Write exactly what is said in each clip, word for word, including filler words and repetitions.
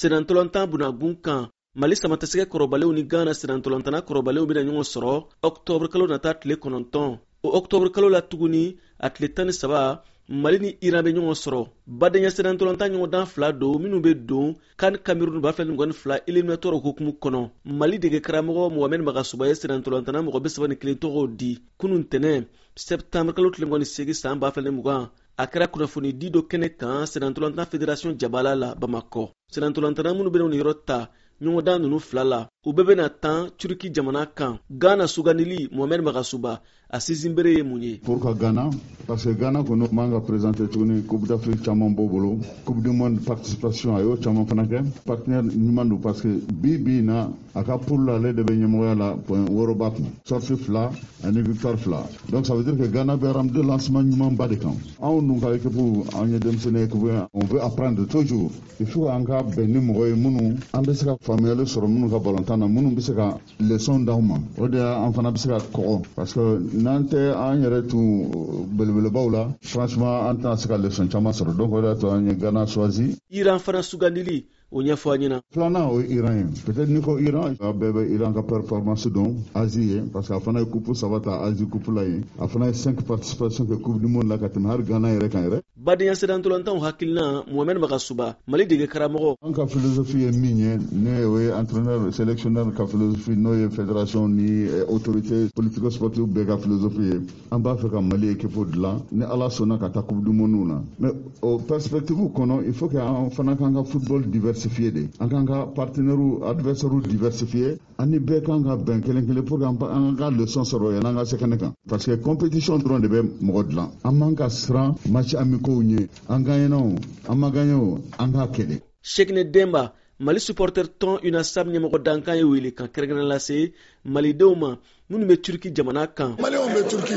Senantolontan bunagun kan Mali samatasɛgɛ kɔrɔbalew ni Ghana senantolantana kɔrɔbalew bɛna ɲɔgɔn sɔrɔ octobre kalo nata tile kɔnɔntɔn. O octobre kalo la tuguni a tile tan ni saba Mali ni Iran bɛ ɲɔgɔn sɔrɔ. Badenya senantolanta ɲɔgɔndan fila don minnu bɛ don kan Cameroun ba fila ni mugan ni fila éliminatoire hukumu kɔnɔ. Mali dege karamɔgɔ Mohamed Magasuba ye senantolantana mɔgɔ bi saba ni kelen tɔgɔw di kunun tɛnɛ septembre kalo tile mugan ni seegin san ba fila ni mugan. A kɛra kunnafoni di dɔ kɛnɛ kan senantolantan fédération Jabala la Bamako. Senantolantana minnu bɛna ni yɔrɔ ta ɲɔgɔndan ninnu fila la u bɛɛ bɛna tan Turki jamana kan. Ghana sugandili Mohamed Magasuba a sinsinbere ye mun ye? Pour ka Ghana, parce que Ghana kono manga présenter tuguni Coupe d'Afrique caman b'o bolo, Coupe du monde participation a y'o caman fana kɛ, partenaire ɲuman don parce que bi bi na a ka poule la ale de bɛ ɲɛmɔgɔya la point wɔɔrɔ b'a kun, sortie fila ani victoire fila. Donc ça veut dire que Ghana bɛ ramde lancement ɲuman ba de kan. Anw dun ka équipe an ye denmisɛnnin équipe on veut apprendre toujours. Il faut an ka bɛn ni mɔgɔ ye minnu an bɛ se ka faamuyali sɔrɔ minnu ka balontan na minnu bɛ se ka leçon d'aw ma. O de an fana bɛ se ka kɔgɔ parce que n'an tɛ an yɛrɛ tun belebelebaw la franchement an tɛna se ka leçon caman sɔrɔ donc o de y'a to an ye Ghana choisi. Iran fana sugandili o ɲɛfɔ an ɲɛna. Filanan o ye Iran ye peut-être ni ko Iran a bɛɛ bɛ Iran ka performance dɔn Asie ye parce que a fana ye coupe saba ta Asie coupe la ye a fana ye cinq participation kɛ coupe du monde la ka tɛmɛ hali Ghana yɛrɛ kan yɛrɛ. Badenya senantolantanw hakilina Mohamed Magasuba Mali dege karamɔgɔ. An ka philosophie ye min ye ne o ye entraîneur sélectionneur ka philosophie n'o ye fédération ni autorité politico sportive bɛɛ ka philosophie ye an b'a fɛ ka Mali équipe dilan ni Ala sɔnna ka taa coupe du monde na mais o perspective kɔnɔ il faut que an fana kan ka football diversifié de an kan ka partenaires adversaires diversifié ani bɛɛ kan ka bɛn kelen kelen pour que an ka leçon sɔrɔ yan an ka se kɛnɛ kan parce que compétition dɔrɔn de bɛ mɔgɔ dilan an man ka siran match amicaux ɲɛ an gagnena o an ma gagné o an ka kɛlɛ. Shekine Demba Mali supporter tɔn UNASAB ɲɛmɔgɔ dankan ye wele kan kɛrɛnkɛrɛn lase malidenw ma minnu bɛ Turki jamana kan. Maliens bɛ Turki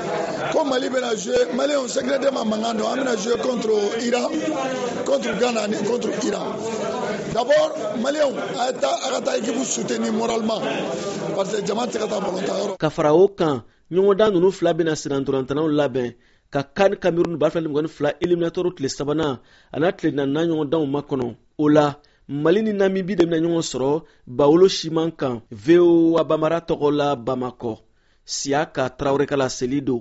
ko Mali bɛna jouer Maliens secrètement mankan don an bɛna jouer contre Iran contre Ghana ani contre Iran. D'abord Maliens a ta a ka taa équipe soutenir moralement parce que jama tɛ ka taa ballon ta yɔrɔ. Ka fara o kan ɲɔgɔndan ninnu fila bɛna senantolantanaw labɛn ka kan Cameroun ba fila ni mugan ni fila éliminatoire tile sabanan a n'a tile naaninan ɲɔgɔndanw makɔnɔ. O la Mali ni Namibie de bɛna ɲɔgɔn sɔrɔ Bawolo siman kan V O A Bamara tɔgɔ la Bamako. Siaka Traoré ka laseli don.